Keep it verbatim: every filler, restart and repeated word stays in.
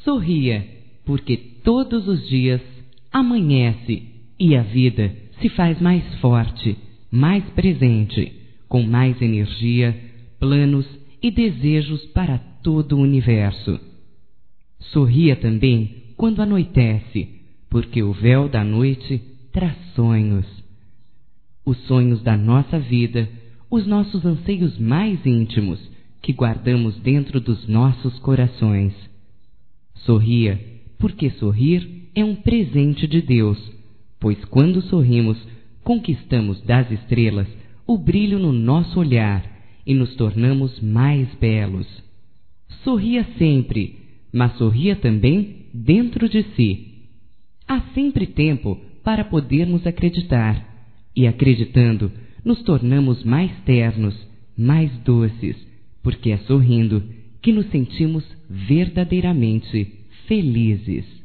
Sorria, porque todos os dias amanhece e a vida se faz mais forte, mais presente, com mais energia, planos e desejos para todo o universo. Sorria também quando anoitece, porque o véu da noite traz sonhos. Os sonhos da nossa vida, os nossos anseios mais íntimos, que guardamos dentro dos nossos corações. Sorria, porque sorrir é um presente de Deus, pois quando sorrimos, conquistamos das estrelas o brilho no nosso olhar e nos tornamos mais belos. Sorria sempre, mas sorria também dentro de si. Há sempre tempo para podermos acreditar, e acreditando, nos tornamos mais ternos, mais doces, porque é sorrindo que nos sentimos verdadeiramente felizes.